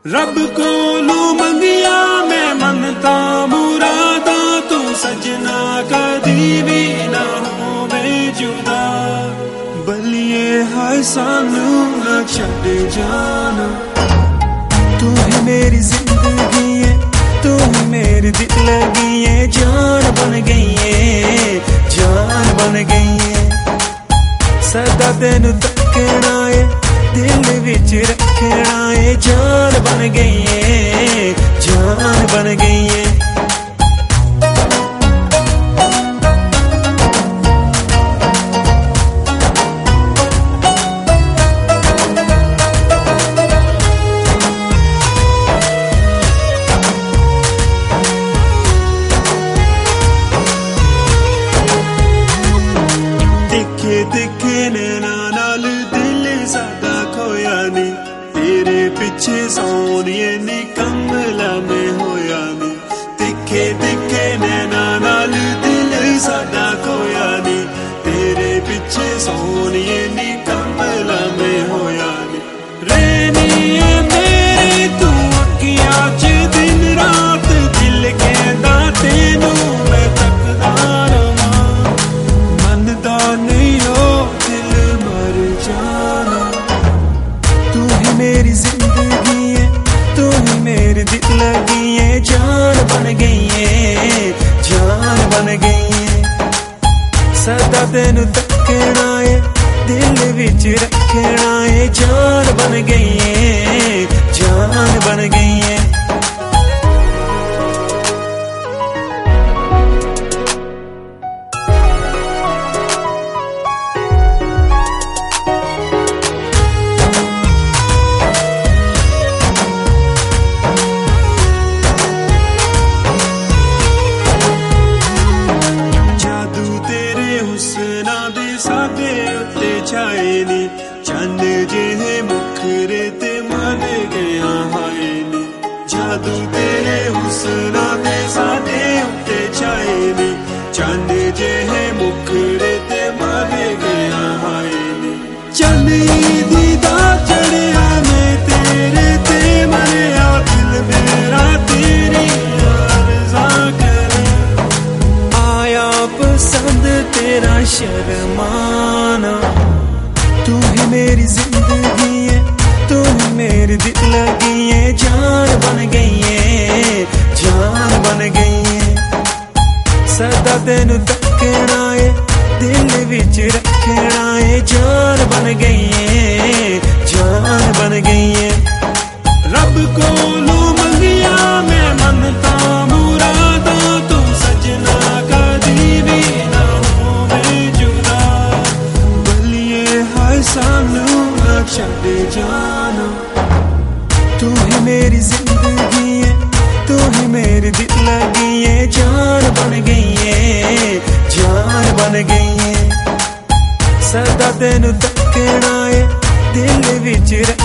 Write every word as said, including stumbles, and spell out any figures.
रब कोलू मंगिया मैं मनता मुरादा तू सजना कदी भी ना होवे जुदा। बलिए हाय सानू ना छड़ जाना, तू ही मेरी जिंदगी है, तू ही मेरी दिल लगी है, जान बन गई है, जान बन गई है। सदा तेनू तकना है, दिल विच रखना है, जान बन गई है, जान बन गई है। दिखे दिखे नैना नाल दिल सादा खोया नी, तेरे पिछे सोनिए नी कमला में होया नी। दिखे दिखे नैना नाल दिल सादा खोया नी, तेरे पिछे सोनिए नी कमला में होया नी। रहनी है मेरी तू अखियां च दिन रात, दिल कहंदा तेनू मैं तकदा रवां, मनदा नहीं हो दिल मर जाना। तू ही मेरी जिंदगी है, तू ही मेरी दिल लगी है, जान बन गई है, जान बन गई है। सदा तेनू तकना है, दिल विच रखना है, जान बन गई है, जान बन गई है। हुस्ना दे सादे उत्ते छाए नी, चंद जिहे मुखरे ते मर गया हाय नी। जादू तेरे हुस्ना दे सादे उत्ते छाए नी, चंद जिहे मुखरे ते मर गया हाय नी। चंद दीदा चढ़िया मैं तेरे ते मरिया, दिल मेरा तेरी आरज़ा करे। आया पसंद तेरा शर्माना, तू ही मेरी जिंदगी है, तू ही मेरी दिल लगी है, जान बन गई है, जान बन गई है। सदा तेनू तकना है, दिल विच रखना है, जान बन गई है, जान बन गई है। रब कोलू मंगिया मैं मनता मुरादा, तू सजना कदी भी ना होवे जुदा। बलिए हाय सानू ना छड़ जाना, तू ही मेरी जिंदगी है, तू ही मेरी दिल लगी है, जान बन गई है, जान बन गई है। सदा तेनू तकना है, दिल विच